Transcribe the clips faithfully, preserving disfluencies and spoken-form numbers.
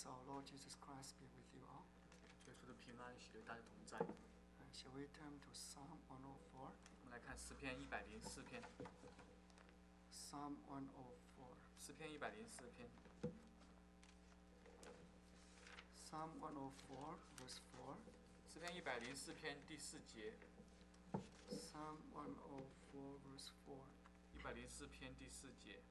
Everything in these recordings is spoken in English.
grace of our Lord Jesus Christ be with you all. 最初的平安喜乐大家同在。 Uh, shall we turn to Psalm one oh four? 我们来看诗篇一百零四篇。 Psalm one oh four. 诗篇一百零四篇。 Psalm one oh four, verse four. 诗篇一百零四篇第四节。 Psalm one oh four, verse four. 一百零四篇第四节。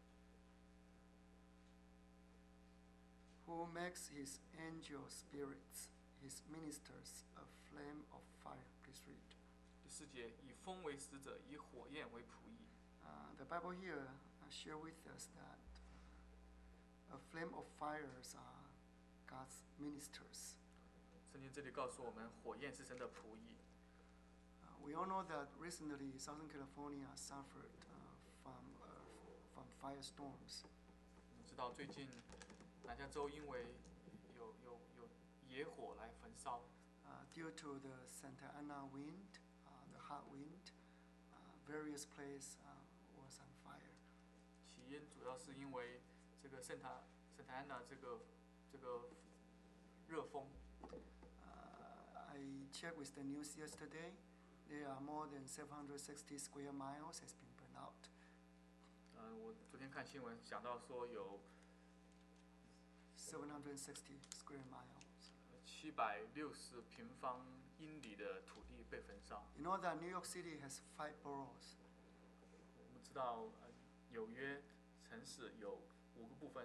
Who makes his angel spirits, his ministers a flame of fire. Please read. 第四节，以风为使者，以火焰为仆役。 Uh, the Bible here uh, share with us that a flame of fires are God's ministers. 圣经这里告诉我们，火焰是神的仆役。 Uh, we all know that recently Southern California suffered uh, from uh, from firestorms. 我们知道最近南加州因为有有有野火来焚烧， Uh, due to the Santa Ana wind, uh, the hot wind, uh, various places uh, was on fire. 起因主要是因为这个圣塔圣塔安娜这个这个热风。 Uh, I checked with the news yesterday. There are more than seven hundred sixty square miles has been burned out. 呃，我昨天看新闻，想到说有 seven hundred sixty square miles. 七百六十平方英里的土地被焚烧。 You know that New York City has five boroughs. 我们知道，呃，纽约城市有五个部分，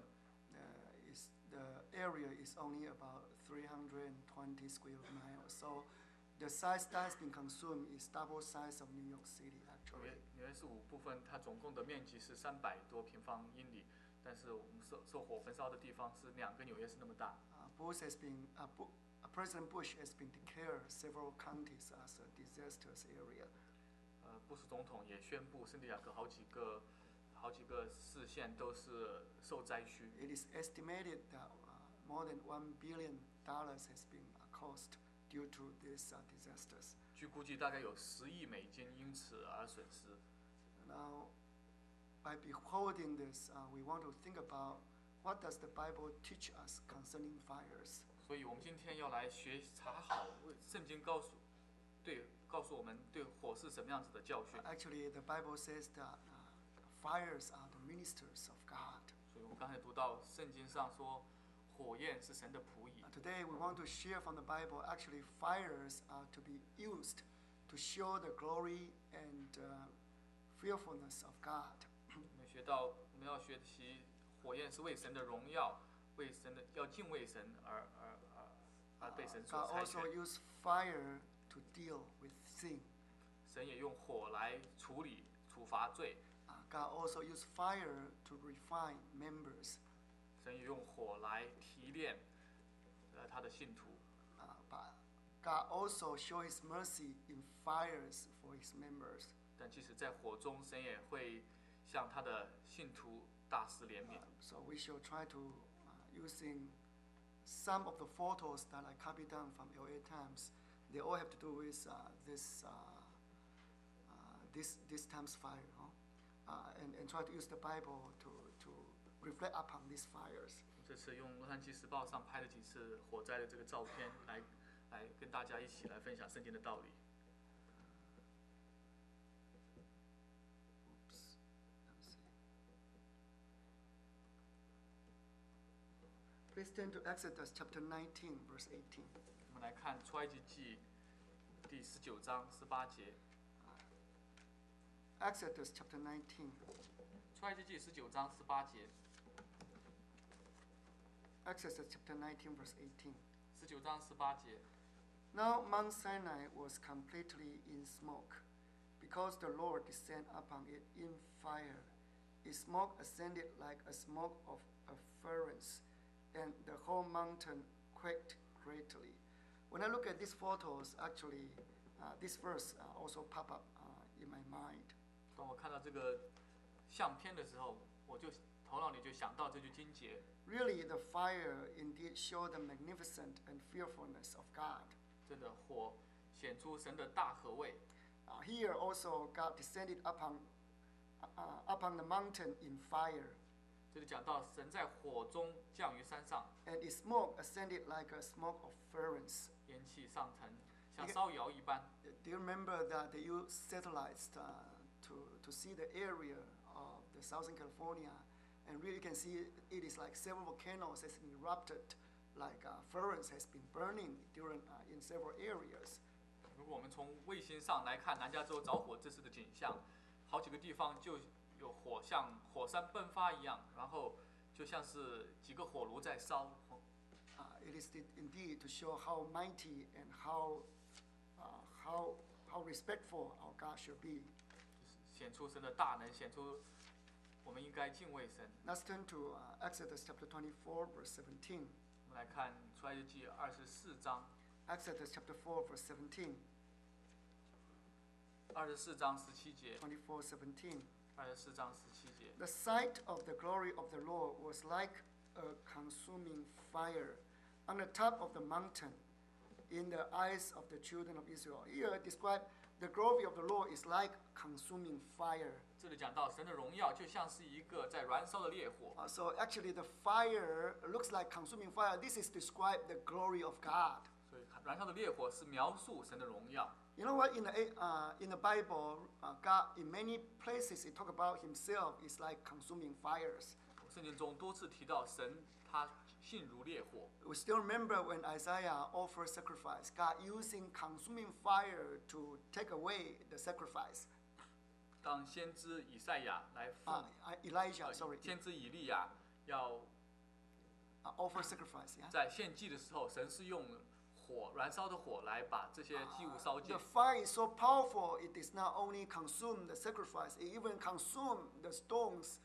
Uh, is the area is only about three hundred twenty square miles. So the size that has been consumed is double size of New York City 纽 actually. 约纽约是五部分，它总共的面积是三百多平方英里，但是我们受受火焚烧的地方是两个纽约市那么大。 Uh, Bush has been, uh, Bu- uh, President Bush has been declared several counties as a disastrous area. 呃，布什总统也宣布，圣地亚哥好几个好几个市县都是受灾区。 It is estimated that uh, more than one billion dollars has been uh, cost due to these uh, disasters. 据估计，大概有十亿美金因此而损失。 Now, by beholding this, uh, we want to think about what does the Bible teach us concerning fires. 所以我们今天要来学查好圣经告诉，对告诉我们对火是什么样子的教训。 Actually, the Bible says that uh, fires are the ministers of God. 所以我们刚才读到圣经上说，火焰是神的仆役 Uh,。today, we want to share from the Bible. Actually, fires are to be used to show the glory and uh, fearfulness of God. 我们学到，我们要学习火焰是为神的荣耀，为神的要敬畏神而而而而被神 God 所差 also 遣。 used fire to deal with sin. 神也用火来处理处罚罪， Uh, God also used fire to refine members. 神也用火来提炼呃他的信徒。 Uh, but God also showed His mercy in fires for His members. 但即使在火中，神也会向他的信徒大施怜悯。 Uh, so we shall try to uh, using some of the photos that I copied down from L A Times. They all have to do with uh, this uh, uh, this this times fire, huh? uh, and and try to use the Bible to to reflect upon these fires. 这次用洛杉矶时报上拍了几次火灾的这个照片，来来跟大家一起来分享圣经的道理。 Oops. Let's see. Please turn to Exodus chapter nineteen, verse eighteen. 我们来看出埃及记第十九章十八节。 Exodus chapter nineteen. 出埃及记十九章十八节， Exodus chapter nineteen, verse eighteen. 十九章十八节。 Now Mount Sinai was completely in smoke, because the Lord descended upon it in fire. Its smoke ascended like a smoke of a furnace, and the whole mountain quaked greatly. When I look at these photos, actually, uh, this verse uh, also pop up uh, in my mind. 当我看到这个相片的时候，我就头脑里就想到这句经节。 Really, the fire indeed showed the magnificent and fearfulness of God. 真的火显出神的大可畏。 Uh, here also, God descended upon uh, upon the mountain in fire. 这里讲到神在火中降于山上， and its smoke ascended like a smoke of furnace. 烟气上腾，像烧窑一般。 Do you remember that they used satellites uh, to, to see the area of the Southern California? And really you can see it is like several volcanoes has erupted, like uh, furnace has been burning during, uh, in several areas. 如果我们从卫星上来看南加州着火这次的景象，好几个地方就有火像火山迸发一样，然后就像是几个火炉在烧。 Uh, it is indeed to show how mighty and how, uh, how, how respectful our God should be. 显出神的大能，显出我们应该敬畏神。 Let's turn to uh, Exodus chapter twenty-four, verse seventeen. 我们来看出埃及记二十四章， Exodus chapter four, verse seventeen. 二十四章十七节， twenty-four, seventeen. 二十四章十七节。 The sight of the glory of the Lord was like a consuming fire on the top of the mountain in the eyes of the children of Israel. Here described the glory of the Lord is like consuming fire. 这里讲到神的荣耀就像是一个在燃烧的烈火， Uh, so actually the fire looks like consuming fire. This is describe the glory of God. 所以燃烧的烈火是描述神的荣耀。 You know what? In the uh, in the Bible, uh, God in many places He talk about Himself is like consuming fires. 圣经中多次提到神，他性如烈火。 We still remember when Isaiah offered sacrifice, God using consuming fire to take away the sacrifice. 当先知以赛亚来 Uh, 奉， Elijah, sorry, 先知以利亚要 uh, offer sacrifice. Yeah. 在献祭的时候，神是用火燃烧的火来把这些祭物烧尽 The。fire is so powerful; it is not only consume the sacrifice; it even consume the stones,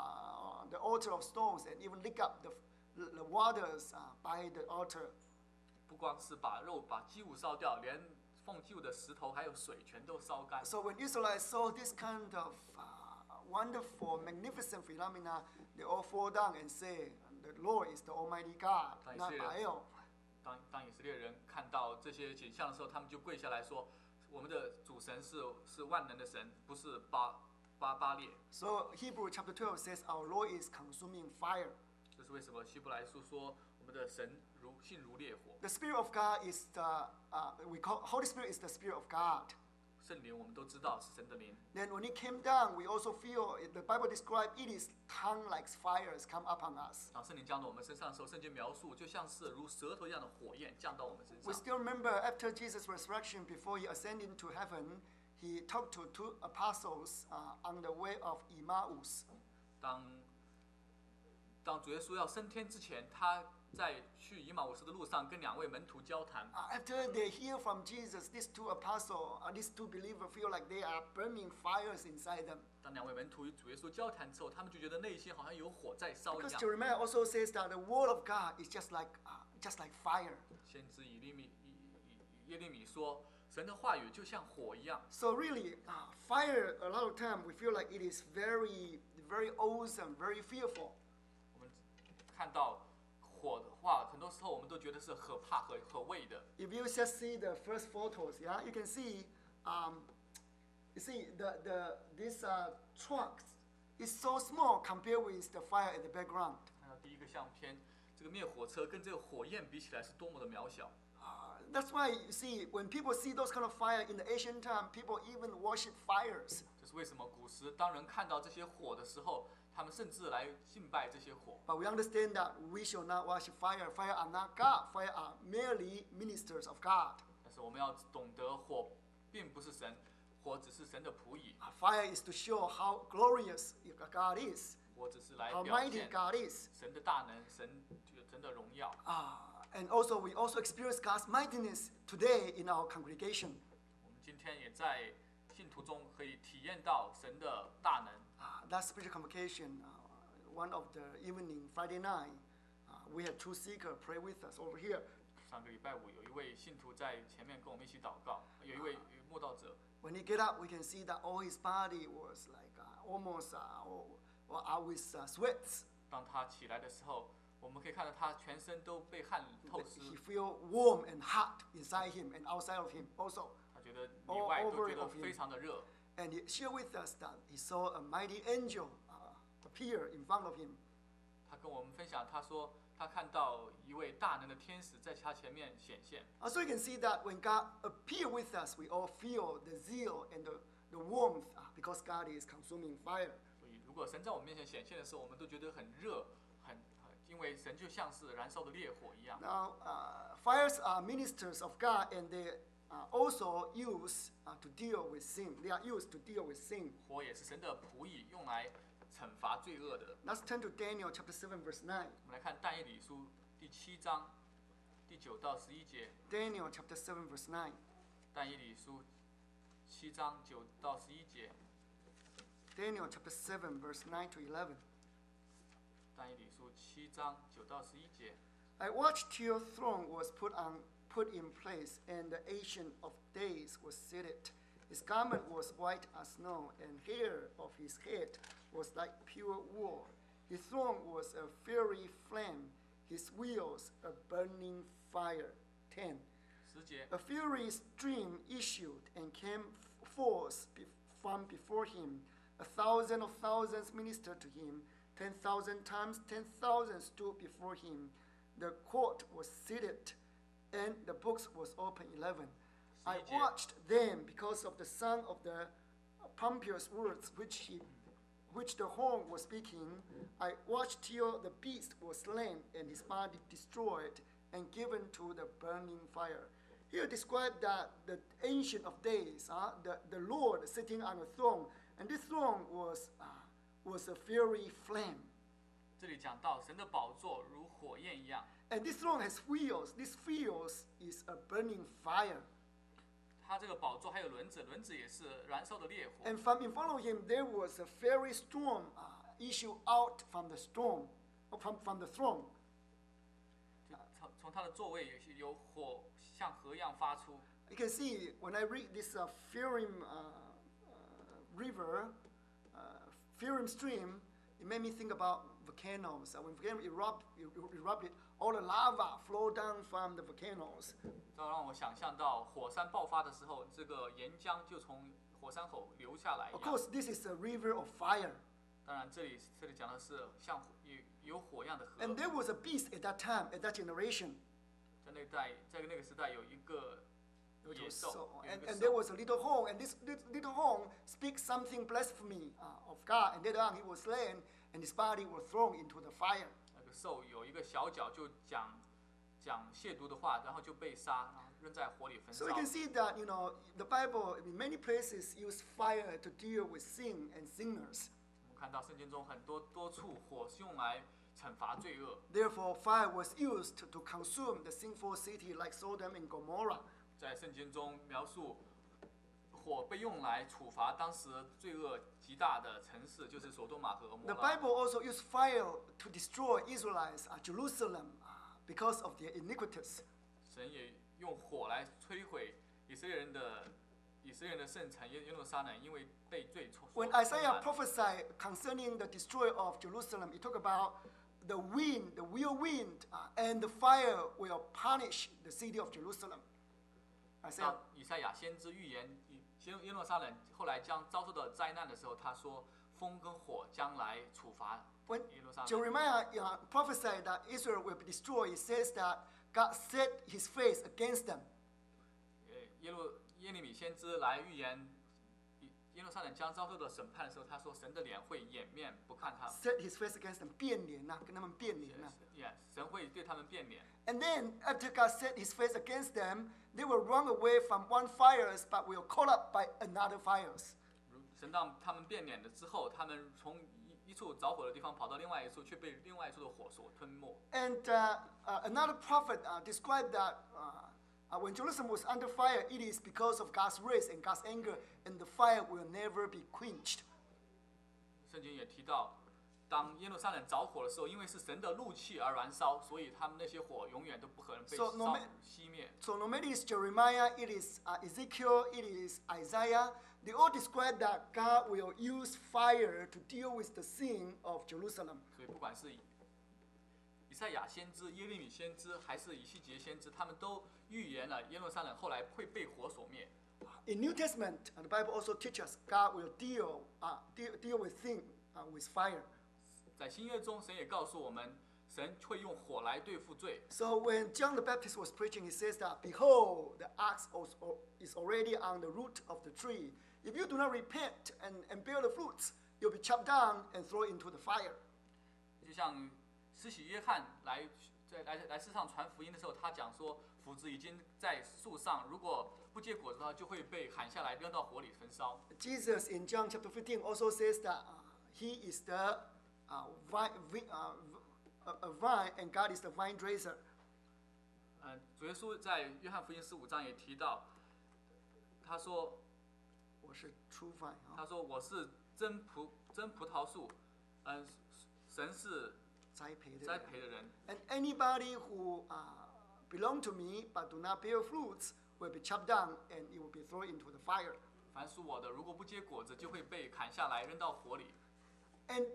uh, the altar of stones, and even lick up the the waters uh, by the altar. 不光是把肉把祭物烧掉，连奉祭物的石头还有水全都烧干。 So when Israelites saw this kind of uh, wonderful, magnificent phenomena, they all fall down and say, "The Lord is the Almighty God, Nice, not yeah. Baal." 当当以色列人看到这些景象的时候，他们就跪下来说：“我们的主神是是万能的神，不是巴巴巴列。” So Hebrew chapter twelve says, "Our Lord is consuming fire." 这是为什么？希伯来书说我们的神如性如烈火， The Spirit of God is the uh, we call Holy Spirit is the Spirit of God. 圣灵我们都知道是神的灵。 Then when it came down, we also feel the Bible describes it is tongue like fires come upon us. 当圣灵降到我们身上的时候，圣经描述就像是如舌头一样的火焰降到我们身 We 上。 still remember after Jesus' resurrection, before he ascended into heaven, he talked to two apostles uh, on the way of Emmaus. 当当主耶稣要升天之前，他在去以马忤斯的路上跟两位门徒交谈。 Uh, after they hear from Jesus, these two apostles, uh, these two believers feel like they are burning fires inside them. 当两位门徒与主耶稣交谈之后，他们就觉得内心好像有火在烧一 Because 样。 Jeremiah also says that the word of God is just like, uh, just like fire. 先知以利米以以耶利米说，神的话语就像火一样。 So really, uh, fire, a lot of time we feel like it is very, very awesome, very fearful. 我们看到火的话，很多时候我们都觉得是可怕、可可畏的。 If you just see the first photos, yeah, you can see, um, you see the the this uh, truck is so small compared with the fire in the background. 看到第一个相片，这个灭火车跟这个火焰比起来是多么的渺小。 Uh, that's why you see when people see those kind of fire in the ancient time, people even worship fires. 这是为什么古时当人看到这些火的时候，他们甚至来敬拜这些火。 But we understand that we shall not worship fire. Fire are not God. Fire are merely ministers of God. 但是我们要懂得，火并不是神，火只是神的仆役， Uh, Fire is to show how glorious God is, 火只是来 how 表 mighty 现 God is. 神的大能，神神的荣耀。 Uh, and also, we also experience God's mightiness today in our congregation. 我们今天也在信徒中可以体验到神的大能。 Uh, that spiritual convocation, uh, one of the evening, Friday night, uh, we had two seekers pray with us over here. 上个礼拜五有一位信徒在前面跟我们一起祷告，有一位慕道者， When he get up, we can see that all his body was like uh, almost uh, or, or out with uh, sweats. 当他起来的时候，我们可以看到他全身都被汗透湿， He feel warm and hot inside him and outside of him also. 他觉得里外 all 都 over 觉得 of him. 非常的热。 And he shared with us that he saw a mighty angel uh, appear in front of him. 跟我们分享，他说他看到一位大能的天使在他前面显现。 Uh, so you can see that when God appears with us, we all feel the zeal and the, the warmth uh, because God is consuming fire. 所以，如果神在我们面前显现的时候，我们都觉得很热，很，很因为神就像是燃烧的烈火一样。 Now, uh, fires are ministers of God, and they are also used uh, to deal with sin. They are used to deal with sin. 火也是神的仆役，用来惩罚罪恶的。 Let's turn to Daniel chapter seven, verse nine. 我们来看但以理书第七章第九到十一节。 Daniel chapter seven, verse nine. 但以理书七章九到十一节。 Daniel chapter seven, verse nine to eleven. 但以理书七章九到十一节。 I watched till your throne was put on, put in place, and the Ancient of Days was seated. His garment was white as snow, and hair of his head was like pure wool. His throne was a fiery flame, his wheels a burning fire. Ten. 十节。 A fiery stream issued and came forth be- from before him. A thousand of thousands ministered to him. Ten thousand times ten thousand stood before him. The court was seated, and the books was open. Eleven. I 十一节。 watched them because of the sound of the pompous words which he, which the horn was speaking. I watched till the beast was slain and his body destroyed and given to the burning fire. Here described that the Ancient of Days, uh, the, the Lord sitting on a throne, and this throne was, uh, was a fiery flame. 这里讲到神的宝座如火焰一样， And this throne has wheels. This wheels is a burning fire. 它这个宝座还有轮子，轮子也是燃烧的烈火。 And from in front of him there was a fiery storm uh, issue out from the storm, or from, from the throne. 就从从它的座位有有火像河一样发出。 You can see when I read this uh, fiery uh, uh, river, uh, fiery stream, it made me think about volcanoes. Uh, when volcano erupt, er- erupted, all the lava flow down from the volcanoes. 这让我想象到火山爆发的时候，这个岩浆就从火山口流下来一 Of 样。 course, this is a river of fire. 当然，这里这里讲的是像火有有火一样的河。 And there was a beast at that time, at that generation. 在那个代，在那个时代有一个 It 野 was 兽 so- 有一 and, 个 and there 兽 was a little horn, and this lit- little horn speaks something blasphemy uh, of God. And later on, he was slain, and his body was thrown into the fire. 那个兽有一个小角，就讲讲亵渎的话，然后就被杀，然后扔在火里焚 So 烧 you。can see that, you know, the Bible in many places use fire to deal with sin and sinners. 我们看到圣经中很多多处火是用来惩罚罪恶， Therefore, fire was used to, to consume the sinful city like Sodom and Gomorrah. 在圣经中描述火被用来处罚当时罪恶极大的城市，就是索多玛和俄摩 The 拉。 Bible also used fire to destroy Israelites, uh, Jerusalem, uh, because of their iniquities. 神也用火来摧毁以色列人的以色列人的圣城耶耶路撒冷，因为被罪所 When 充 Isaiah 满。 prophesied concerning the destroy of Jerusalem, he talked about the wind, the whirlwind, uh, and the fire will punish the city of Jerusalem. Isaiah 当以赛亚先知预言耶耶路撒冷后来将遭受到灾难的时候，他说风跟火将来处罚 When 耶路撒冷。 Jeremiah uh, prophesied that Israel will be destroyed, he says that God set his face against them. 呃，耶路耶利米先知来预言耶耶路撒冷将遭受到审判的时候，他说神的脸会掩面不看他们。 Set his face against them. 变脸啊，跟他们变脸啊。 Yes， 神会对他们变脸。 And then after God set his face against them, they will run away from one fires, but will caught up by another fires. 如神让他们变脸了之后，他们从一一处着火的地方跑到另外一处，却被另外一处的火所吞没。 And uh, uh, another prophet uh, described that uh, uh, when Jerusalem was under fire, it is because of God's wrath and God's anger, and the fire will never be quenched. 圣经也提到，当耶路撒冷着火的时候，因为是神的怒气而燃烧，所以他们那些火永远都不可能被 So 烧 no ma- 熄灭。 So no matter it's Jeremiah, it is uh, Ezekiel, it is Isaiah, they all describe that God will use fire to deal with the sin of Jerusalem. 所以不管是以以赛亚先知、耶利米先知，还是以西结先知，他们都预言了耶路撒冷后来会被火所灭。 In New Testament, uh, the Bible also teaches God will deal uh, deal, deal with sin uh, with fire. 在新约中，神也告诉我们，神会用火来对付罪。 So when John the Baptist was preaching, he says that, behold, the axe is already on the root of the tree. If you do not repent and, and bear the fruits, you'll be chopped down and thrown into the fire. 就像施洗约翰来在来来世上传福音的时候，他讲说，斧子已经在树上，如果不结果子的话，就会被砍下来扔到火里焚烧。 Jesus in John chapter fifteen also says that uh, he is the uh, vine, uh, a vine and God is the vine dresser. 嗯，主耶稣在约翰福音十五章也提到，他说， 我是出 vine 他说我是真葡真葡萄树，嗯，神是栽培的人。 栽培的人。 And anybody who uh, belong to me but do not bear fruits will be chopped down and it will be thrown into the fire. 凡属我的，如果不结果子，就会被砍下来扔到火里。 And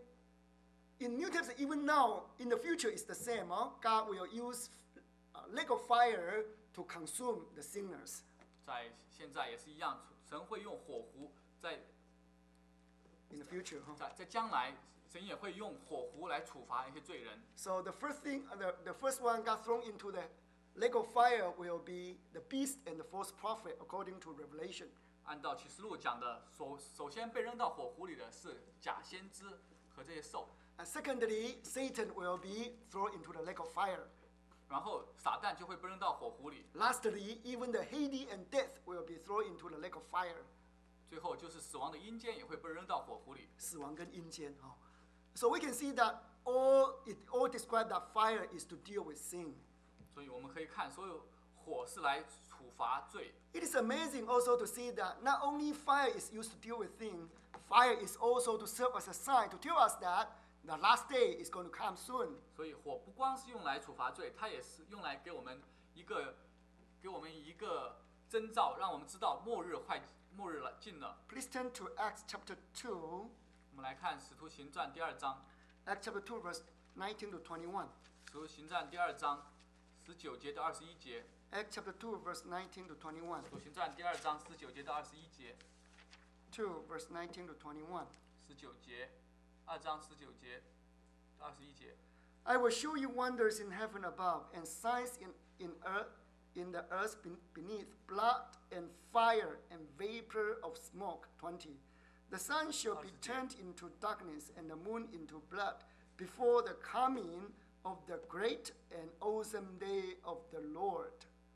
in New Testament, even now, in the future, it's the same. Huh? God will use a lake of fire to consume the sinners. 在现在也是一样，神会用火湖在 In the future, huh? 在在将来，神也会用火湖来处罚一些罪人。 So the first thing, the, the first one got thrown into the lake of fire will be the beast and the false prophet, according to Revelation. 按照启示录讲的，首首先被扔到火湖里的是假先知和这些兽， And secondly, Satan will be thrown into the lake of fire. 然后撒旦就会被扔到火湖里， Lastly, even the Hades and death will be thrown into the lake of fire. 最后就是死亡的阴间也会被扔到火湖里。 死亡跟阴间, huh? So we can see that all it all describe that fire is to deal with sin. 所以我们可以看，所有火是来处罚罪。 It is amazing also to see that not only fire is used to deal with sin, fire is also to serve as a sign to tell us that the last day is going to come soon. 所以火不光是用来处罚罪，它也是用来给我们一个，给我们一个征兆，让我们知道末日快，末日了近了。 Please turn to Acts chapter two. 我们来看《使徒行传》第二章， Acts chapter two, verse nineteen to twenty-one. 《使徒行传》第二章十九节到二十一节， Acts chapter two, verse nineteen to twenty-one. 《使徒行传》第二章十九节到二十一节， two, verse nineteen to twenty-one. 十九节，二章十九节到二十一节。 I will show you wonders in heaven above and signs in, in earth in the earth beneath, blood and fire and vapor of smoke. twenty. The sun shall be turned into darkness and the moon into blood before the coming of the great and awesome day of the Lord.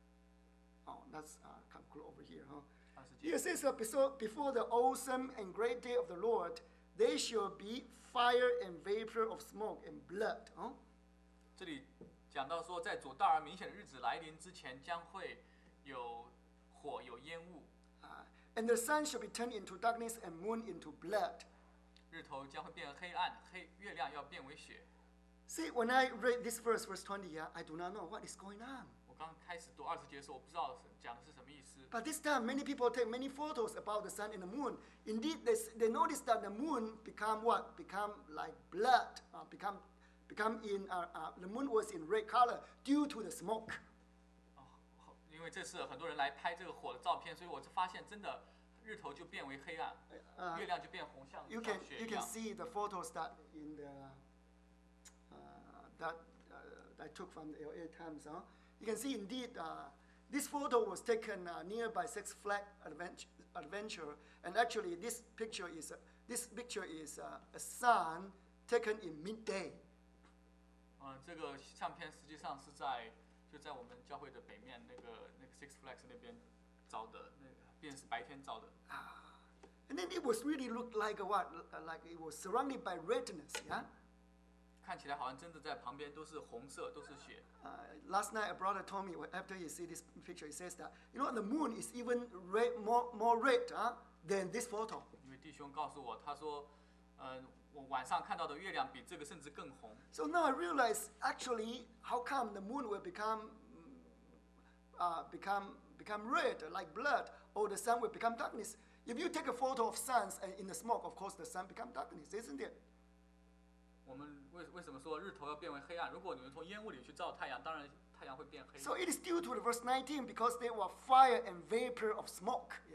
Oh, that's uh, come close over here, huh? 二十节 Here it says that before, before the awesome and great day of the Lord, there shall be fire and vapor of smoke and blood. Huh? 这里讲到说，在主大而明显的日子来临之前，将会有火有烟雾， Uh, and the sun shall be turned into darkness and moon into blood. 日头将会变为黑暗，黑月亮要变为血。 See, when I read this verse, verse twenty, yeah, I do not know what is going on. 我刚开始读二十节的时候，我不知道讲的是什么意思。 But this time, many people take many photos about the sun and the moon. Indeed, they, they notice that the moon become what? Become like blood. Uh, become, become in, uh, uh, the moon was in red color due to the smoke. 哦，因为这次很多人来拍这个火的照片，所以我就发现真的日头就变为黑暗， Uh, 月亮就变红，像 you 像 can 血 you 一 can 样。 see the photos that in the uh, that uh, I took from the L A Times. Huh? You can see indeed uh, this photo was taken uh, nearby Six Flag Adventure, Adventure, and actually this picture is uh, this picture is uh, a sun taken in midday. 嗯，这个相片实际上是在就在我们教会的北面那个那个 Six Flags 那边照的，那个便是白天照的。 And then it was really looked like a what? Like it was surrounded by redness. Yeah. 看起来好像真的在旁边都是红色，都是血。 Uh, last night, a brother told me after he see this picture, he says that you know the moon is even red, more more red huh, than this photo. 因为弟兄告诉我，他说，嗯、我晚上看到的月亮比这个甚至更红。 So now I realize actually how come the moon will become uh, become become red like blood, or the sun will become darkness. If you take a photo of suns and in the smoke, of course the sun become darkness, isn't it? 我们为为什么说日头要变为黑暗？如果你们从烟雾里去照太阳，当然太阳会变黑。 So it is due to the verse nineteen because there were fire and vapor of smoke. Yeah.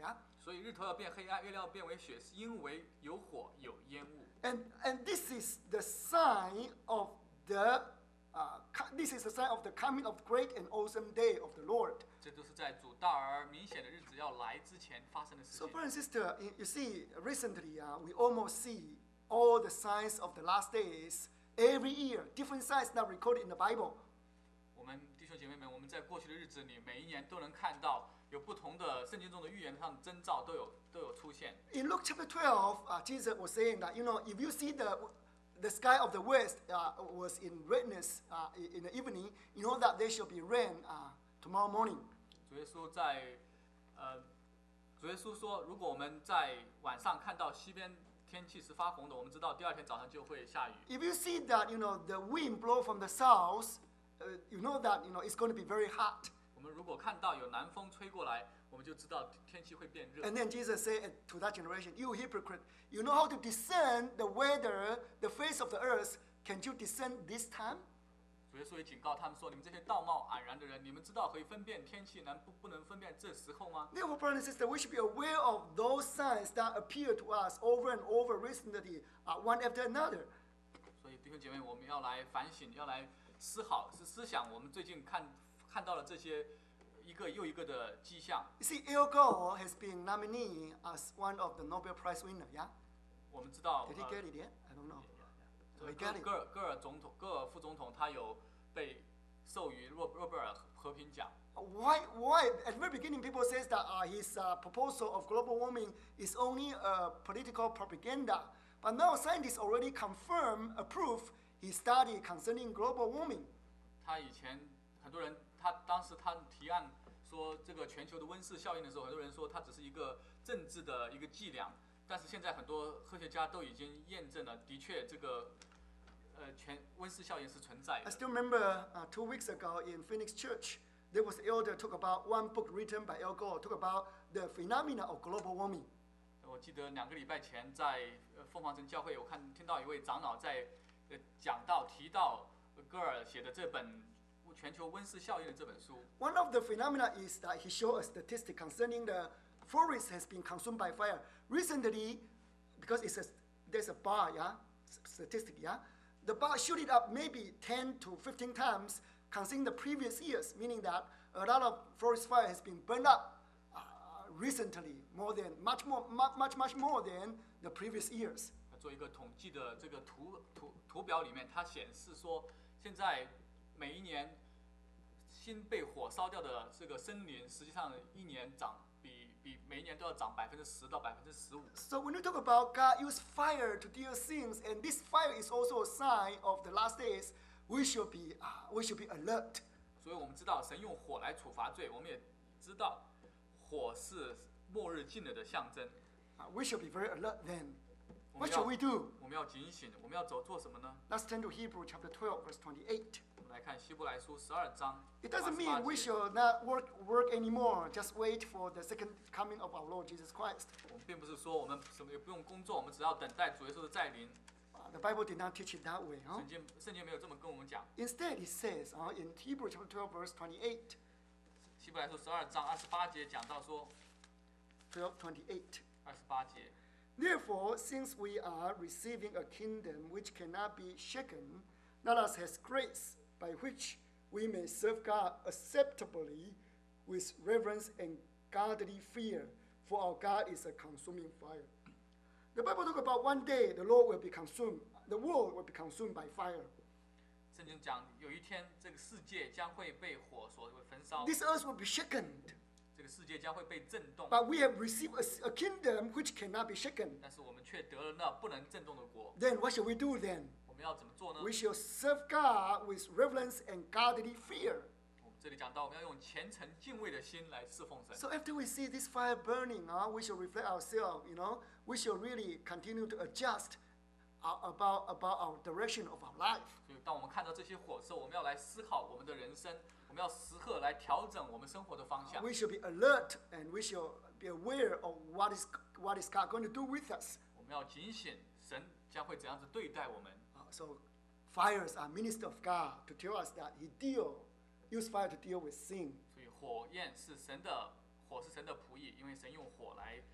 所以日头要变黑暗，月亮要变为血，是因为有火有烟雾。 And and this is the sign of the uh, this is the sign of the coming of great and awesome day of the Lord. 这都是在主大而明显的日子要来之前发生的事 So, 情。 brother and sister, you you see, recently uh, we almost see all the signs of the last days every year, different signs now recorded in the Bible. 我们弟兄姐妹们，我们在过去的日子里，每一年都能看到有不同的圣经中的预言上的征兆都有都有出现。 In Luke chapter twelve, uh, Jesus was saying that, you know, if you see the the sky of the west uh, was in redness uh, in the evening, you know that there shall be rain uh, tomorrow morning. 主耶稣在呃，主耶稣说，如果我们在晚上看到西边天气是发红的，我们知道第二天早上就会下雨。 If you see that, you know, the wind blow from the south, uh, you know that, you know, it's going to be very hot. 我们如果看到有南风吹过来，我们就知道天气会变热。 And then Jesus said to that generation, you hypocrite, you know how to discern the weather, the face of the earth. Can you discern this time? 主耶稣也警告他们说：“你们这些道貌岸然的人，你们知道可以分辨天气，难不不能分辨这时候吗？” Therefore, brother and sister, we should be aware of those signs that appear to us over and over recently, uh, one after another. 所以弟兄姐妹，我们要来反省，要来思考，是思想我们最近看看到了这些一个又一个的迹象。 You see, Al Gore has been nominated as one of the Nobel Prize winner, yeah? 我们知道， Did he 呃 get it yet? I don't know. 呃 he 戈 got it. 戈尔戈尔总统、戈尔副总统，他有被授予诺诺贝尔和平奖。 Why? Why? At the very beginning, people says that uh, his uh, proposal of global warming is only a political propaganda. But now scientists already confirm, approve his study concerning global warming. 他以前很多人，他当时他提案说这个全球的温室效应的时候，很多人说它只是一个政治的一个伎俩。但是现在很多科学家都已经验证了，的确这个呃全温室效应是存在 I 的。 still remember uh, two weeks ago in Phoenix Church, there was an elder talk about one book written by Al Gore, talk about the phenomena of global warming. 我记得两个礼拜前在呃凤凰城教会，我看听到一位长老在呃讲到提到戈尔写的这本全球温室效应的这本书。 One of the phenomena is that he showed a statistic concerning the forest has been consumed by fire. Recently, because it's a, there's a bar, yeah, statistic, yeah, the bar shoot it up maybe ten to fifteen times concerning the previous years, meaning that a lot of forest fire has been burned up uh, recently, more than, much more, much, much, much more than the previous years. 做一个统计的这个图图图表里面，它显示说，现在每一年新被火烧掉的这个森林，实际上一年涨比比每一年都要涨百分之十到百分之十五。 So when you talk about God use fire to deal sins, and this fire is also a sign of the last days, we should be uh, we should be alert. 所以我们知道神用火来处罚罪，我们也知道火是末日近了的象征。 Uh, we should be very alert then. 我 What 们要 should we do? 我们要警醒，我们要走做什么呢？ Let's turn to Hebrew chapter twelve, verse twenty-eight. 我们来看希伯来书十二章 It 二 doesn't 十八 mean we 节。 should not work work anymore. Just wait for the second coming of our Lord Jesus Christ. 我们并不是说我们什么也不用工作，我们只要等待主耶稣的再临。 Uh, the Bible did not teach it that way. Huh? 圣经圣经没有这么跟我们讲。 Instead, it says uh, in Hebrew chapter twelve, verse twenty-eight, 希伯来书十二章二十八节讲到说， twelve twenty-eight. 二十八节， Therefore, since we are receiving a kingdom which cannot be shaken, let us have grace by which we may serve God acceptably with reverence and godly fear, for our God is a consuming fire. The Bible talks about one day the Lord will be consumed, the world will be consumed by fire. 圣经讲有一天这个世界将会被火所焚烧， This earth will be shaken, 这个世界将会被震动， but we have received a, a kingdom which cannot be shaken. 但是我们却得了那不能震动的国。 Then what shall we do then? 我们要怎么做呢？ We shall serve God with reverence and godly fear. 我们这里讲到，我们要用虔诚敬畏的心来侍奉神。 So after we see this fire burning, uh, we shall reflect ourselves, you know, we shall really continue to adjust uh, about, about our direction of our life. 所以，当我们看到这些火的时候，我们要来思考我们的人生，我们要时刻来调整我们生活的方向。 We shall be alert and we shall be aware of what is, what is God going to do with us. 我们要警醒，神将会怎样子对待我们。 Uh, so fires are minister of God to tell us that he deal, use fire to deal with sin. 所以，火焰是神的火是神的仆役，因为神用火来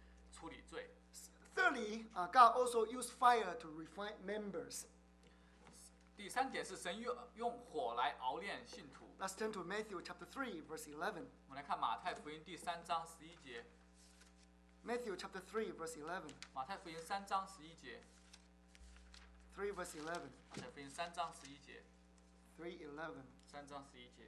处理罪。 Thirdly, uh, God also used fire to refine members. 第三点是神用用火来熬炼信徒。 Let's turn to Matthew chapter three, verse eleven. 我们来看马太福音第三章十一节。 Matthew chapter three, verse eleven. 马太福音三章十一节。 three, verse eleven. 马太福音三章十一节。 three, eleven. 三章十一节。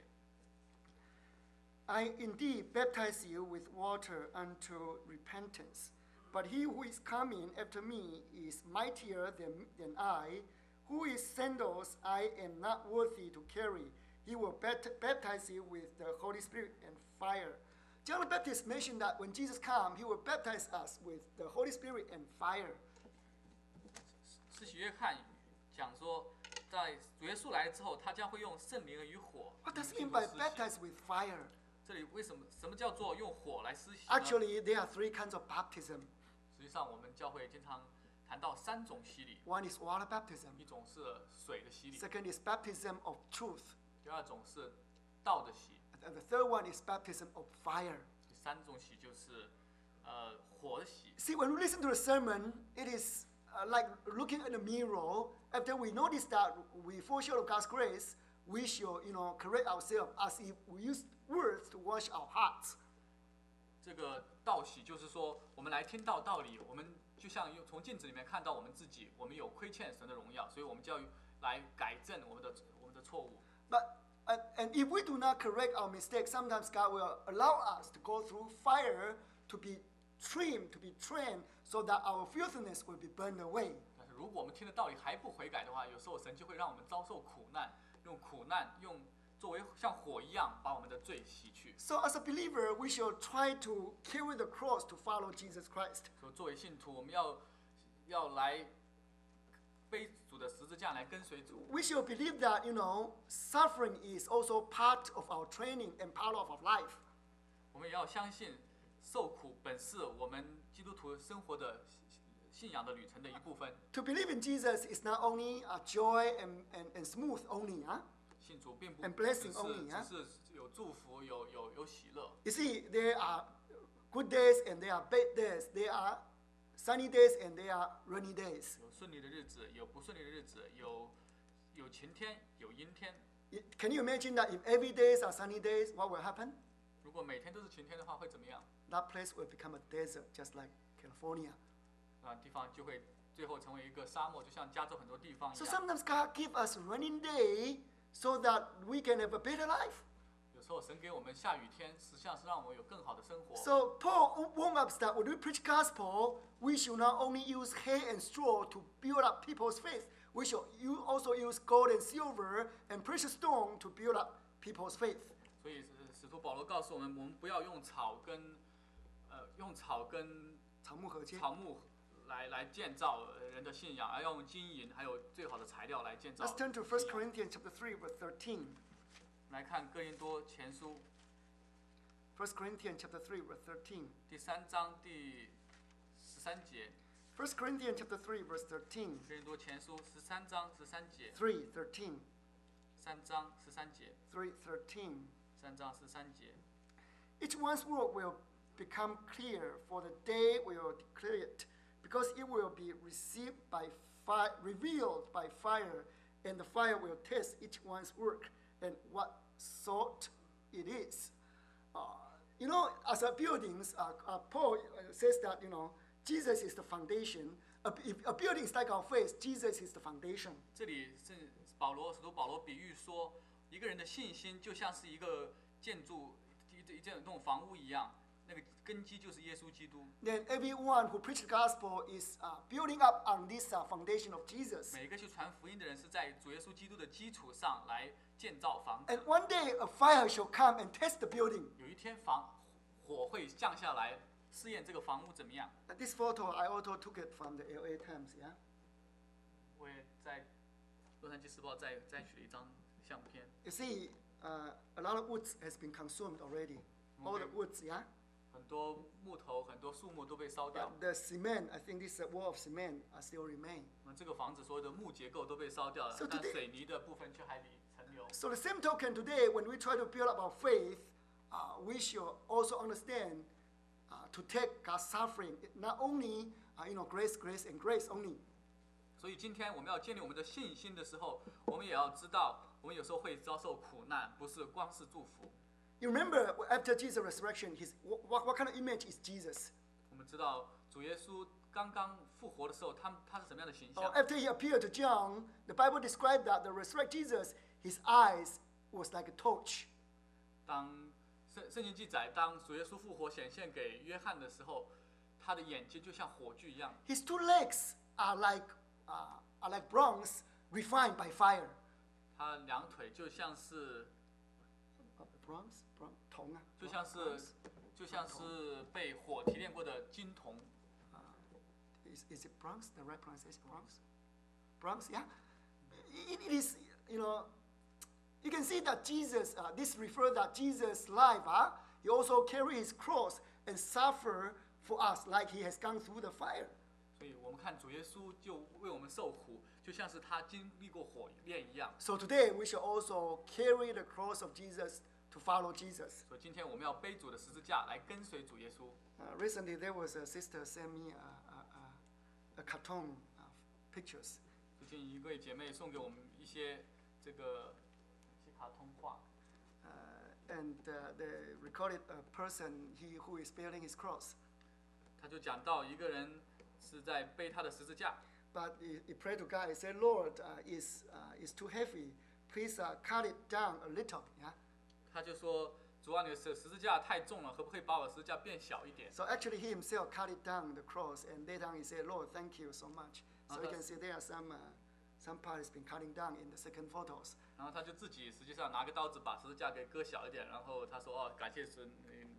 I indeed baptize you with water unto repentance, but he who is coming after me is mightier than, than I, whose sandals I am not worthy to carry. He will bat- baptize you with the Holy Spirit and fire. John the Baptist mentioned that when Jesus comes, he will baptize us with the Holy Spirit and fire. 施洗约翰讲说，在主耶稣来之后，他将会用圣灵与火。 What does 与 he 信 mean 徒 by 施洗 baptize with fire? 这里为什么什么叫做用火来施洗呢？ Actually, there are three kinds of baptism. 实际上，我们教会经常谈到三种洗礼， One is water baptism. 一种是水的洗礼， Second is baptism of truth. 第二种是道的洗， And the third one is baptism of fire. 第三种洗就是呃火的洗。 See, when we listen to a sermon, it is uh, like looking in a mirror. After we notice that we fall short of God's grace, we should, you know, correct ourselves as if we use words to wash our hearts. 这个道洗就是说，我们来听到道理，我们就像用从镜子里面看到我们自己，我们有亏欠神的荣耀，所以我们就要来改正我们的我们的错误。 But and, and if we do not correct our mistakes, sometimes God will allow us to go through fire to be trimmed, to be trained, so that our filthiness will be burned away. 但是如果我们听的道理还不悔改的话，有时候神就会让我们遭受苦难，用苦难用作为像火一样把我们的罪洗去。 So as a believer, we should try to carry the cross to follow Jesus Christ. 所以作为信徒，我们要要来背主的十字架来跟随主。 We should believe that, you know, suffering is also part of our training and part of our life. 我们也要相信，受苦本是我们基督徒生活的信仰的旅程的一部分。 To believe in Jesus is not only a joy and, and, and smooth only, huh? 信主并不 And 只 blessing 是 only, 只 huh? 是有祝福，有有有喜乐。 You see, there are good days and there are bad days. There are sunny days and there are rainy days. 有顺利的日子，有不顺利的日子，有有晴天，有阴天。 It- Can you imagine that if every days are sunny days, what will happen? 如果每天都是晴天的话，会怎么样？ That place will become a desert, just like California. 啊，地方就会最后成为一个沙漠，就像加州很多地方一 So 样。 sometimes God gives us rainy day so that we can have a better life. 有时候神给我们下雨天，实际上是让我们有更好的生活。 So Paul warned us that when we preach gospel, we should not only use hay and straw to build up people's faith. We should u- also use gold and silver and precious stone to build up people's faith. 所以使使徒保罗告诉我们，我们不要用草跟呃用草跟草木合接。 草木来来建造人的信仰，而要用金银还有最好的材料来建造 Let's 信 turn to 仰。 First Corinthians chapter three, verse thirteen. 来看哥林多前书 First Corinthians chapter three, verse thirteen. 第三章第十三节， First Corinthians chapter three, verse thirteen. 哥林多前书十三章十三节， Three, thirteen. 三章十三节， Three, thirteen. 三章十三节。 Each one's work will become clear, for the day will declare it, because it will be received by fire, revealed by fire, and the fire will test each one's work and what sort it is. Uh, you know, as a buildings, uh, uh, Paul uh, says that, you know, Jesus is the foundation. A, if a building is like our faith, Jesus is the foundation. 这里是保罗使徒保罗比喻说，一个人的信心就像是一个建筑一一这种房屋一样，那个根基就是耶稣基督。 Then everyone who preaches the gospel is uh, building up on this uh, foundation of Jesus. 每一个去传福音的人是在主耶稣基督的基础上来建造房子。 And one day a fire shall come and test the building. 有一天房火会降下来，试验这个房屋怎么样。 Uh, This photo, I also took it from the L A Times, yeah? 我也在洛杉矶时报再摘取了一张相片。 You see, uh, a lot of woods has been consumed already. All the Okay. woods, yeah? 很多木头、很多树木都被烧掉 But。the cement, I think this uh, wall of cement uh, still remain. 那这个房子所有的木结构都被烧掉了 So， 但 today- 水泥的部分却还残留。 So the same token today, when we try to build up our faith, uh, we should also understand uh, to take God's suffering, not only uh, you know grace, grace, and grace only. 所以今天我们要建立我们的信心的时候，我们也要知道，我们有时候会遭受苦难，不是光是祝福。 You remember after Jesus' resurrection, his, what, what kind of image is Jesus? 我们知道主耶稣刚刚复活的时候，他他是什么样的形 Oh, 象？ after he appeared to John, the Bible described that the resurrected Jesus, his eyes was like a torch. 当圣圣经记载，当主耶稣复活显现给约翰的时候，他的眼睛就像火炬一样， His two legs are like, uh, are like bronze refined by fire. 他两腿就像是 Uh, bronze? Bron- 铜啊， 就像是 bronze. 就像是被火提炼过的金铜。 Is, is it bronze? The right pronunciation? Bronze? Bronze, yeah. It, it is, you know, you can see that Jesus, uh, this refers that Jesus' life, uh, he also carried his cross and suffer for us like he has gone through the fire. 所以我们看主耶稣就为我们受苦，就像是他经历过火炼一样。 So today we should also carry the cross of Jesus to follow Jesus. 所以今天我们要背主的十字架来跟随主耶稣。 Uh, recently there was a sister sent me a, a, a, a cartoon of pictures. 最近一位姐妹送给我们一些这个一些卡通画， Uh, and uh, they recorded a person he, who is bearing his cross. 他就讲到一个人是在背他的十字架， But he, he prayed to God. He said, Lord, uh, it's, uh, it's too heavy. Please uh, cut it down a little. Yeah. 他就说：“主啊，你的十十字架太重了，可不可以把我的十字架变小一点？” So actually he himself cut it down the cross, and later on he said, Lord, thank you so much. So you Uh-huh. can see there are some, uh, some part has been cutting down in the second photos. 然后他就自己实际上拿个刀子把十字架给割小一点，然后他说：“哦，感谢神。嗯”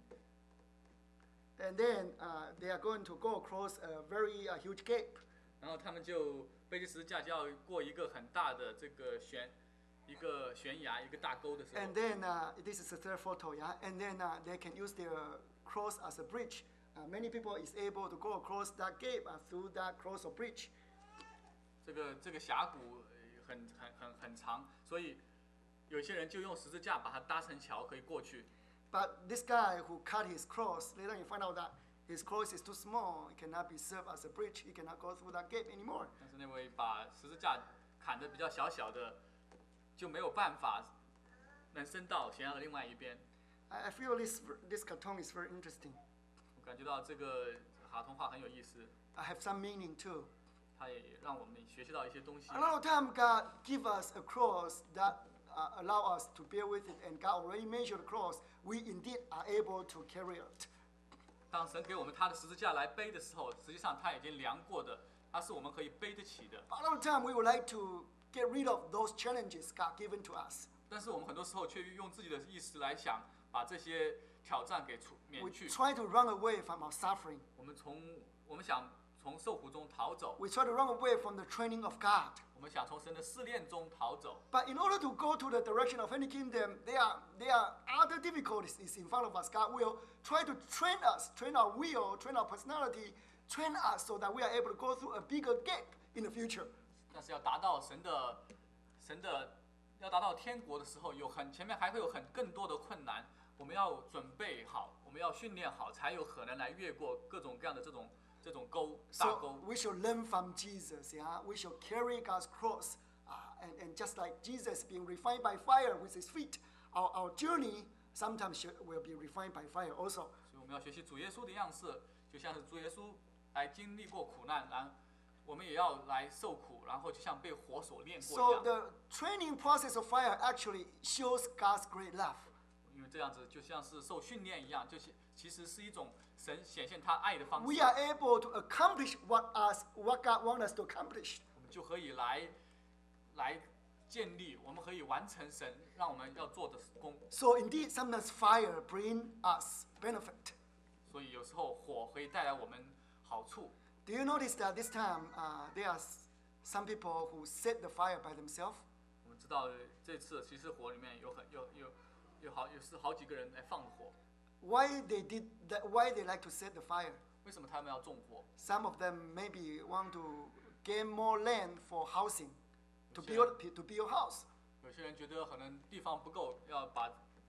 And then uh, they are going to go across a very uh, huge gap. 然后他们就背着十字架就要过一个很大的这个悬，一个悬崖，一个大沟的时候 And，then uh, this is the third photo, yeah. And then uh, they can use their cross as a bridge. Uh, many people is able to go across that gap uh, through that cross or bridge. 这个这个峡谷呃很很很很长，所以有些人就用十字架把它搭成桥，可以过去。 But this guy who cut his cross, later you find out that his cross is too small. It cannot be served as a bridge. He cannot go through that gap anymore. 但是那位把十字架砍得比较小小的，就没有办法能伸到悬崖的另外一边。 I, I feel this this cartoon is very interesting. 我感觉到这个卡通画很有意思， I have some meaning too. 它也让我们学习到一些东西 A。lot of time God give us a cross that uh, allow us to bear with it, and God already measured the cross. We indeed are able to carry it. 当神给我们他的十字架来背的时候，实际上他已经量过的，它是我们可以背得起的。 A lot of time we would like to get rid of those challenges God given to us. 但是我们很多时候却用自己的意识来想，把这些挑战给除 We 免去。 try to run away from our suffering. 我们从我们想从受苦中逃走， We try to run away from the training of God. 我们想从神的试炼中逃走。 But in order to go to the direction of any kingdom, there are, there are other difficulties is in front of us. God will try to train us, train our will, train our personality, train us so that we are able to go through a bigger gap in the future. 但是要达到神的神的要达到天国的时候，有很前面还会有很更多的困难，我们要准备好，我们要训练好，才有可能来越过各种各样的这种这种沟大 So 沟。 we should learn from Jesus, yeah? We should carry God's cross. Uh, and, and just like Jesus being refined by fire with his feet, our, our journey sometimes should, will be refined by fire also. 所以我们要学习主耶稣的样式，就像是主耶稣来经历过苦难，然后我们也要来受苦，然后就像被火所炼过一 So 样。 the training process of fire actually shows God's great love. 因为这样子就像是受训练一样，就是其实是一种神显现他爱的方式。 We are able to accomplish what us what God wants us to accomplish. 我们就可以来来建立，我们可以完成神让我们要做的工。 So indeed, sometimes fire bring us benefit. 所以有时候火可以带来我们好处。 Do you notice that this time uh, there are s- some people who set the fire by themselves? 我们知道这次其实火里面有很有有有好有是好几个人来放火， Why they did that? Why they like to set the fire? 为什么他们要纵火？ Some of them maybe want to gain more land for housing, to Sure. build to build house. 有些人觉得可能地方不够，要把地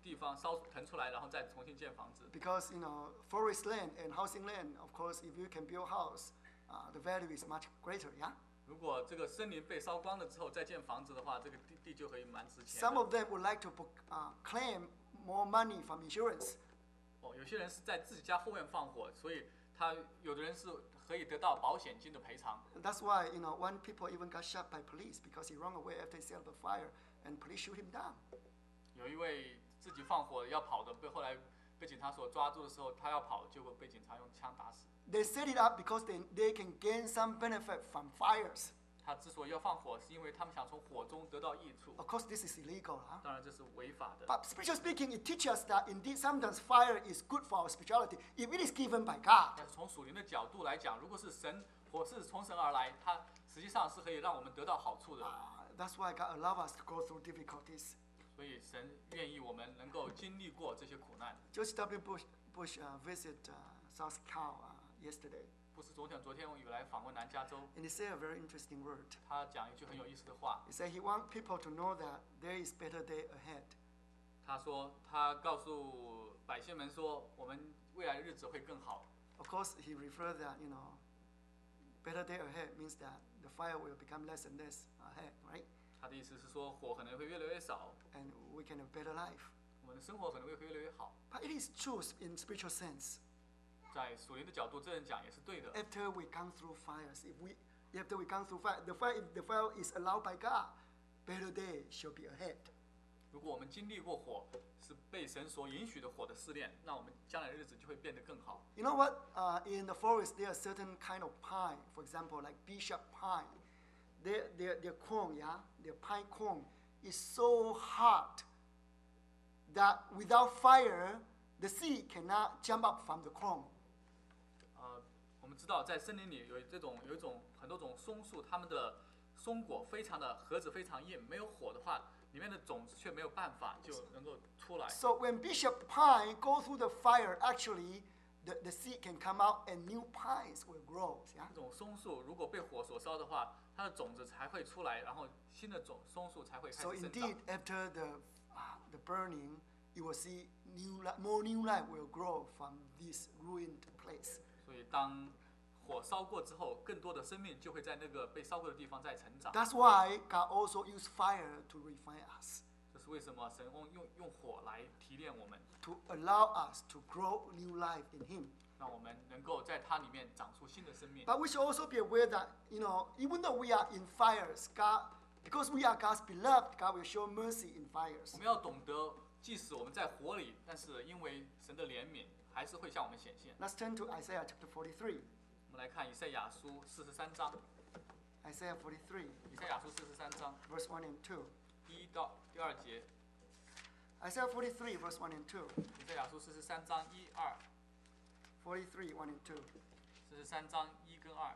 地方烧腾出来，然后再重新建房子。 Because, you know, forest land and housing land, of course, if you can build house, uh, the value is much greater, yeah? 如果这个森林被烧光了之后再建房子的话，这个地地就可以蛮值钱 Some 的。 of them would like to uh, claim more money from insurance. 哦，有些人是在自己家后院放火，所以他有的人是可以得到保险金的赔偿。 That's why, you know, one people even got shot by police because he ran away after he set up a fire and police shoot him down. 有一位自己放火要跑的，被后来被警察所抓住的时候，他要跑，结果被警察用枪打死。 They set it up because they, they can gain some benefit from fires. 他之所以要放火，是因为他们想从火中得到益处。 Of course, this is illegal, huh? 当然这是违法的。 But spiritually speaking, it teaches us that indeed sometimes fire is good for our spirituality if it is given by God. 但是从属灵的角度来讲，如果是神火是从神而来，它实际上是可以让我们得到好处的。 Uh, that's why God allows us to go through difficulties. 所以神愿意我们能够经历过这些苦难。 George W. Bush, Bush uh, visited uh, South Cal uh, yesterday, 布什总统昨天有来访问南加州， and he said a very interesting word. 他讲一句很有意思的话。 He said he wants people to know that there is better day ahead. 他说，他告诉百姓们说，我们未来的日子会更好。 Of course, he referred that, you know, better day ahead means that the fire will become less and less ahead, right? 他的意思是说，火可能会越来越少， And we can have better life. 我们的生活可能会越来越好。 But it is true in spiritual sense. 在属灵的角度，这样讲也是对的。 After we come through fires, if we after we come through fire, the fire if the fire is allowed by God, better day shall be ahead. 如果我们经历过火，是被神所允许的火的试炼，那我们将来的日子就会变得更好。 You know what? Uh, in the forest, there are certain kind of pine. For example, like bishop pine. Their their their cone, yeah, their pine cone is so hot that without fire, the seed cannot jump up from the cone. 呃，我们知道在森林里有这种有一种很多种松树，它们的松果非常的核子非常硬，没有火的话，里面的种子却没有办法就能够出来。 So when bishop pine go through the fire, actually, the, the seed can come out and new pines will grow. Yeah? 这种松树如果被火所烧的话，它的种子才会出来，然后新的种松树才会开 So 始生 indeed, 长。 after the uh, the burning, you will see new li- more new life will grow from this ruined place. 所以当火烧过之后，更多的生命就会在那个被烧过的地方再成长。 That's why God also used fire to refine us, 这是为什么神用用用火来提炼我们， to allow us to grow new life in Him. 让我们能够在它里面长出新的生命。 But we should also be aware that, you know, even though we are in fires, God, because we are God's beloved, God will show mercy in fires. 我们要懂得，即使我们在火里，但是因为神的怜悯，还是会向我们显现。 Let's turn to Isaiah chapter forty-three. 我们来看以赛亚书四十三章， Isaiah forty-three, 以赛亚书四十三章 verse one and two. 第一到第二节， Isaiah forty-three, verse one and two. 以赛亚书四十三章一二， forty-three, one and two. 四十三章一跟二。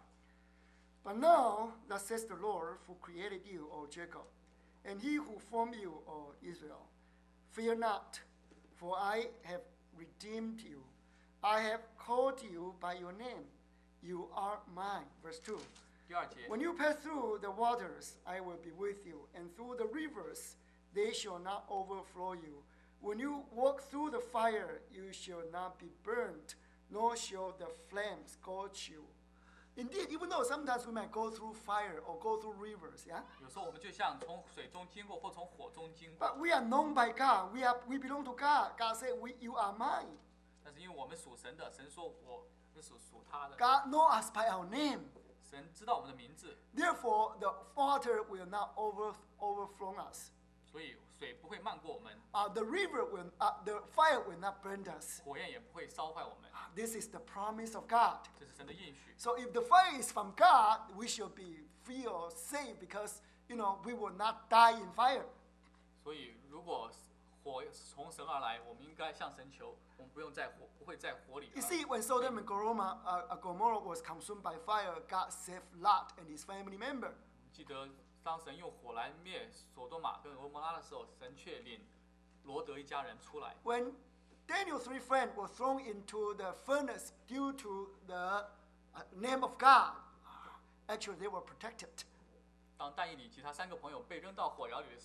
But now, thus says the Lord, who created you, O Jacob, and he who formed you, O Israel, fear not, for I have redeemed you. I have called you by your name. You are mine. Verse two. 第二节， When you pass through the waters, I will be with you, and through the rivers, they shall not overflow you. When you walk through the fire, you shall not be burnt, nor shall the flames scorch you. Indeed, even though sometimes we might go through fire or go through rivers, yeah, 有时候我们就像从水中经过，或从火中经过， but we are known by God. We are we belong to God. God said, "We you are mine." 但是因为我们属神的，神说我是属属他的， God know us by our name. 神知道我们的名字， Therefore, the water will not over overflow us. 所以水不会漫过我们， Uh, the river will, uh, the fire will not burn us. 火焰也不会烧坏我们， This is the promise of God. 这是神的应许。 So if the fire is from God, we shall be free or safe because, you know, we will not die in fire. 所以如果火从神而来，我们应该向神求，我们不用在火，不会在火里。 You see, when Sodom and Gomorrah, uh, Gomorrah was consumed by fire, God saved Lot and his family member. 记得当神用火来灭索多玛跟俄摩拉的时候，神却领罗德一家人出来。 When Daniel's three friends were thrown into the furnace due to the uh, name of God, actually they were protected. 当但以理及他三个朋友被扔到火窑里的时候，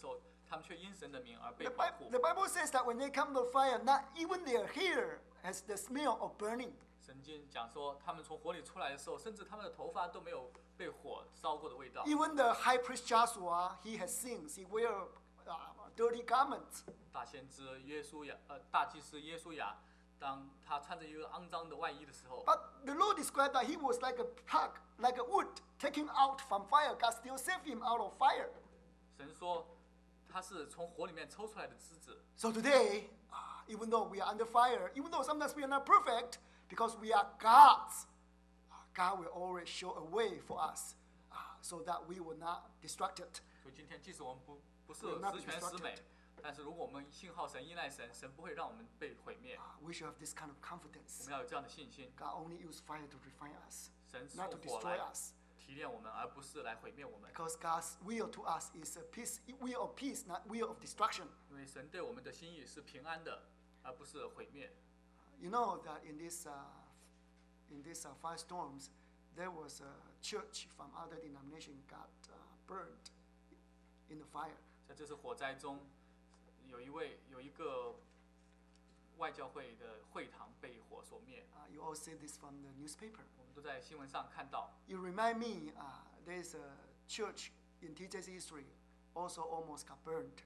他们却因神的名而被 The 保 Bible, 护。 the Bible says that when they come to the fire, not even their hair has the smell of burning. 圣经讲说，他们从火里出来的时候，甚至他们的头发都没有被火烧过的味道。 Even the high priest Joshua, he has sins. He wear uh, dirty garments. 大先知耶稣亚，呃，大祭司耶稣亚，当他穿着一个肮脏的外衣的时候， But the Lord described that he was like a plug, like a wood taken out from fire. God still saved him out of fire. 神说他是从火里面抽出来的枝子。 So today, uh, even though we are under fire, even though sometimes we are not perfect, because we are God's, uh, God will always show a way for us uh, so that we will not distracted. 所以今天，即使我们不不是 Will not be 十全十 distracted. 美，但是如果我们信靠神、依赖神，神不会让我们被毁灭。 Uh, we should have this kind of 我 confidence. 们要有这样的信心。 God only used fire to refine us, 神是 not 用 to 火 destroy 来 us. 提炼我们，而不是来毁灭我们。 Because God's will to us is a peace, will of peace, not will of destruction. 因为神对我们的心意是平安的，而不是毁灭。 You know that in this, uh, in these uh, five storms, there was a church from other denomination got uh, burned in the fire. 在这次火灾中，有一位有一个外教会的会堂被火所灭。 Uh, you all see this from the newspaper. 我们都在新闻上看到。 You remind me, uh, there's a church in T J C history also almost got burned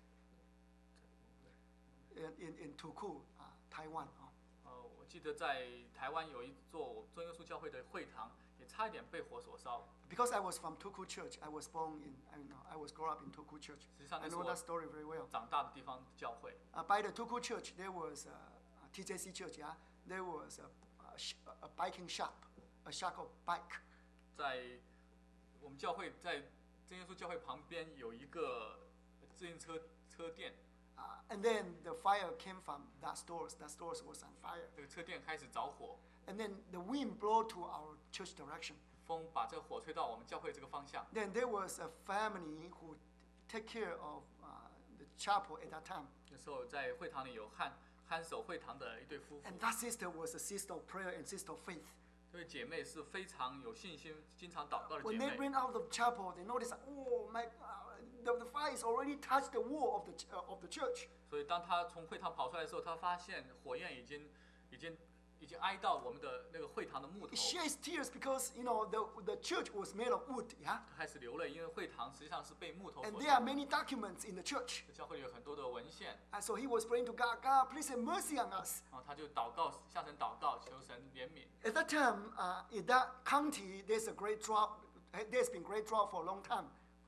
in, in, in Tuku, uh, Taiwan. uh. 呃，我记得在台湾有一座真耶稣教会的会堂，也差一点被火所烧。 Because I was from Tuku Church, I was born in, I know, I was grown up in Tuku Church. 实际上 I 那是 know 我 that story very well. 长大的地方教会。 Uh, by the Tuku Church, there was a, a T J C Church, yeah? There was a, a, sh- a biking shop, a shop of bike. 在我们教会在真耶稣教会旁边有一个自行车车店， Uh, and then the fire came from that stores. That stores was on fire. 这个车店开始着火， And then the wind blew to our church direction. 风把这个火吹到我们教会这个方向。 Then there was a family who take care of uh, the chapel at that time. 那时候在会堂里有看看守会堂的一对夫妇， And that sister was a sister of prayer and sister of faith. 这位姐妹是非常有信心、经常祷告的姐 When they 妹。 ran out of the chapel, they noticed, oh my, uh, the, the fire has already touched the wall of the ch- uh, of the church. 所以当她从会堂跑出来的时候，她发现火焰已经、已经、已经挨到我们的那个会堂的木头， She has tears because you know the the church was made of wood, yeah. 她开始流泪，因为会堂实际上是被木头 And 所 there are 建。 many documents in the church. 教会里有很多的文献， And so he was praying to God, God, please have mercy on us. 然后他就祷告，向神祷告，求神怜悯。 At that time, uh, in that county, there's a great drought. There's been great drought for a long time.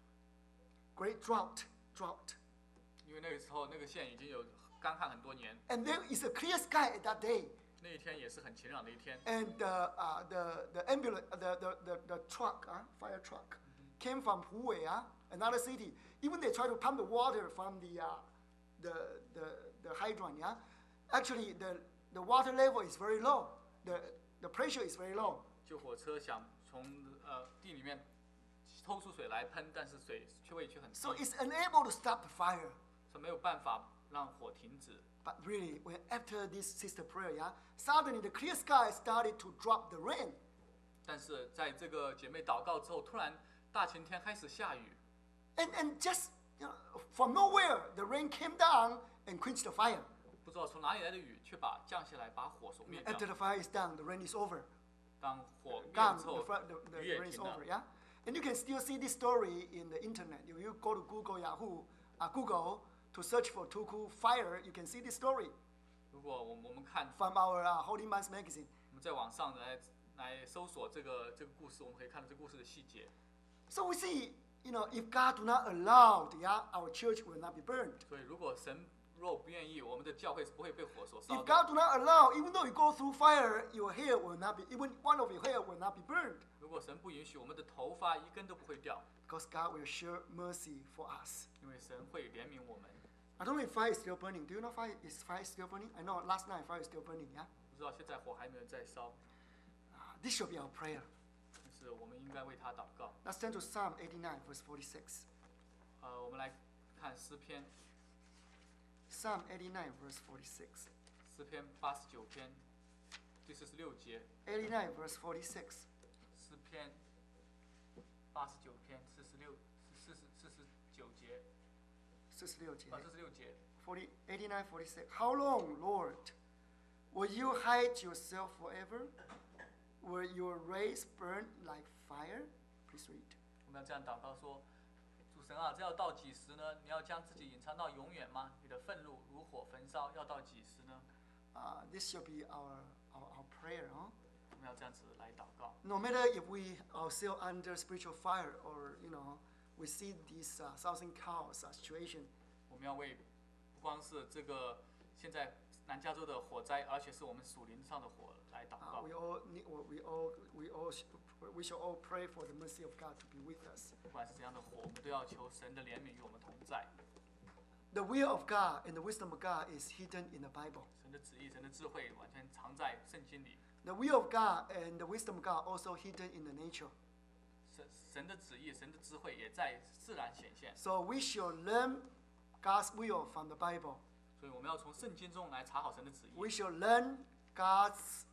Great drought, drought. 因为那个时候那个县已经有干旱很多年， And there is a clear sky at that day. 那一天也是很晴朗的一天。 And uh, uh, the the ambulance, the the the, the truck, uh, fire truck, came from Huwei, uh, another city. Even they try to pump the water from the uh, the the the hydrant, yeah. Actually, the the water level is very low. The the pressure is very low. 救火车想从呃地里面抽出水来喷，但是水却位却很低， So it's unable to stop the fire. 所以没有办法让火停止。 But really, when after this sister prayer, yeah, suddenly the clear sky started to drop the rain. 但是在这个姐妹祷告之后，突然大晴天开始下雨， And and just you know, from nowhere, the rain came down and quenched the fire. 不知道从哪里来的雨，却把降下来，把火所灭掉 After。the fire is done, the rain is over. 当火灭 Gone, 了之 the, 后 fr- the, the 雨也 rain is 停了 over, yeah? And you can still see this story in the internet. If you go to Google, Yahoo, uh, Google to search for Tuku fire, you can see this story 如果我们我们看， from our uh, Holy Months magazine. 我们在网上来来搜索这个这个故事，我们可以看到这个故事的细节。 So we see, you know, if God do not allow, yeah, our church will not be burned. 所以如果神若不愿意，我们的教会是不会被火所烧 If 的。 God do not allow, even though you go through fire, your hair will not be, even one of your hair will not be burned. 如果神不允许，我们的头发一根都不会掉， Because God will show mercy for us. 因为神会怜悯我们。 I don't know if fire is still burning. Do you know fire is fire still burning? I know last night fire is still burning, yeah? 不知道现在火还没有在烧， Uh, this should be our prayer. 但是我们应该为他祷告。 Let's turn to Psalm eighty-nine, verse forty-six. 呃，我们来看诗篇， Psalm eighty-nine, verse forty-six. 诗篇八十九篇第四十六节， eighty-nine, verse forty-six. 诗篇八十九篇四十六四十四十九节。 四十六节啊，四十六节， ，forty eighty nine forty six. How long, Lord, will you hide yourself forever? Will your rays burn like fire? Please read. 我们要这样祷告说：主神啊，这要到几时呢？你要将自己隐藏到永远吗？你的愤怒如火焚烧，要到几时呢？ Uh, this should be our, our, our prayer, huh? 我们要这样子来祷告。 No matter if we ourselves under spiritual fire or, you know, we see this uh, thousand cows uh, situation, 我们要为不光是这个现在南加州的火灾，而且是我们属灵上的火来祷 uh, 告 we。all need, we all, we all, sh- we shall all pray for the mercy of God to be with us. 不管是怎样的火，我们都要求神的怜悯与我们同在。 The will of God and the wisdom of God is hidden in the Bible. 神的旨意、神的智慧完全藏在圣经里。 The will of God and the wisdom of God also hidden in the nature. 神神的旨意、神的智慧也在自然显现。 So we should learn God's will from the Bible. 所以我们要从圣经中来查好神的旨意。 We should learn God's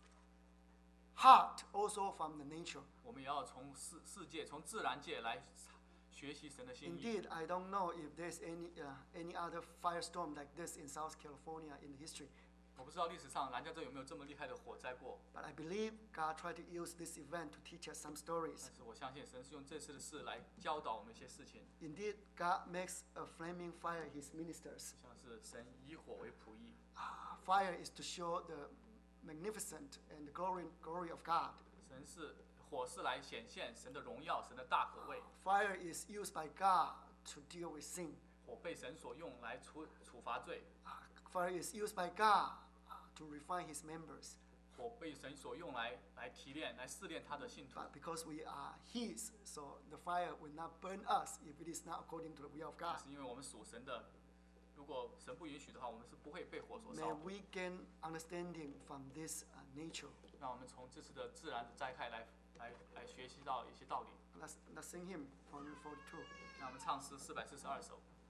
heart also from the nature. 我们也要从世世界、从自然界来学习神的心意。 Indeed, I don't know if there's any uh, any other firestorm like this in South California in history. 我不知道历史上南加州有没有这么厉害的火灾过， But I believe God tried to use this event to teach us some 但 stories. 是我相信神是用这次的事来教导我们一些事情， Indeed, God makes a flaming fire his ministers. 像是神以火为仆役。 Ah, fire is to show the magnificent and the glory, glory of God. 神是火是来显现神的荣耀、神的大可畏。 Fire is used by God to deal with sin. 火被神所用来处处罚罪， Ah, fire is used by God ah, to refine his members. 火被神所用来来提炼、来试炼他的信徒。 But because we are his, so the fire will not burn us if it is not according to the will of 但 God. 是因为我们属神的，如果神不允许的话，我们是不会被火所 May 烧。 we gain understanding from this uh, nature. 让我们从这次的自然的灾害来来来学习到一些道理。 Let's, let's sing him, one forty-two. 那我们唱诗四百四十二首。